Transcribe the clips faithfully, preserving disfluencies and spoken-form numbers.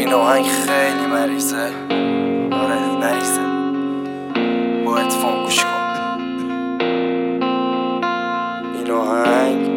این آهنگ خیلی مریضه، آره مریضه، باید فون گوش کن. این آهنگ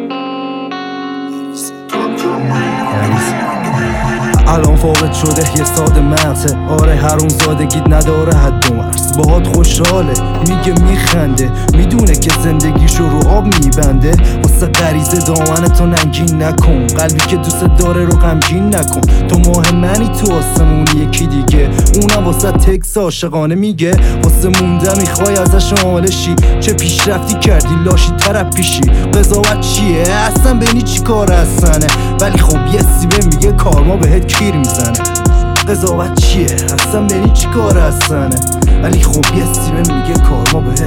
الان فاقد شده یه ساده مغزه، آره حروم زادگیت نداره حد و مرز. باهات خوشحاله میگه میخنده، میدونه که زندگیشو رو آب میبنده. واسه غریزه دامن تو ننگین نکن، قلبی که دوست داره رو غمگین نکن. تو ماه منی تو آسمونی یکی دیگه، اونم واسه تکس عاشقانه میگه. واسه مونده میخوای ازش عالشی، چه پیشرفتی کردی لاشی طرف پیشی. قضاوت چیه اصلا بینی چی کار هستنه، ولی خب یه سیبه میگه کارما بهت کیر میزنه. قضاوت چیه اصلا بینی چی کار هستنه، ولی خب یه سیبه میگه کارما بهت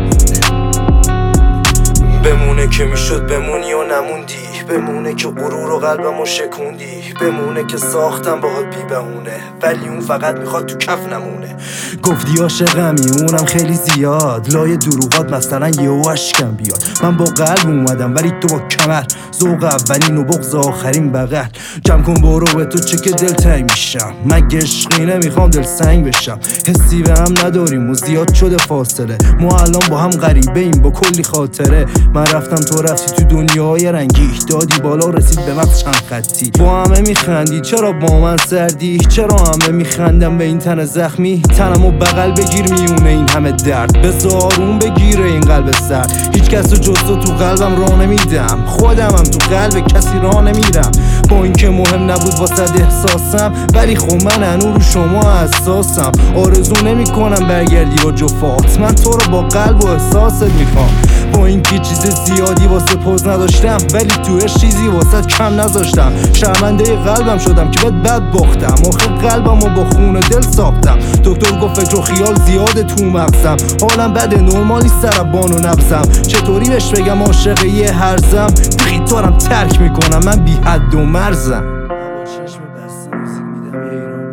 بمونه که میشد بمونی و نموندی، بمونه که غرور و قلبمو شکوندی، بمونه که ساختم باهات بی بهونه، ولی اون فقط میخواد تو کف نمونه. گفتی عاشقمی اونم خیلی زیاد، لای دروغات مثلا یهو اشکم بیاد. من با قلب اومدم ولی تو با کمر، ذوق اولین و بغض آخرین بغل. جمع کن برو به تو چه که دلتنگ میشم، مگه عشقی نمیخوام دل سنگ بشم. حسی به هم نداریم و زیاد شده فاصله، ما الان با هم غریبه ایم با کلی خاطره. من رفتم تو رفتی تو دنیای رنگی، دادی بالا رسید به مغز چند خطی. با همه میخندی چرا با من سردی، چرا همه میخندم به این تن زخمی. تنمو بغل بگیر میونه این همه درد، بذار اون بگیره این قلب سرد. هیچ کس رو جز تو تو قلبم راه نمیدم، خودمم تو قلب کسی راه نمیرم. با اینکه مهم نبود واسه احساسم، ولی خب من هنوز رو شما حساسم. آرزو نمیکنم برگردی با جفات، من تو رو با قلب و احساست میخوام. با اینکه چیز زیادی واسه پوز نداشتم، ولی توش چیزی واسه کم نذاشتم. شرمنده قلبم شدم که بهت بد باختم، آخه قلبمو با خون دل ساختم. دکتر گفت فکر و خیال زیاده تو مغزم، حالم بده نرمالی سربان و نبزم. چطوری بهش بگم عاشق یه هرزم، بخی تو رم ترک میکنم من بی حد و مرزم.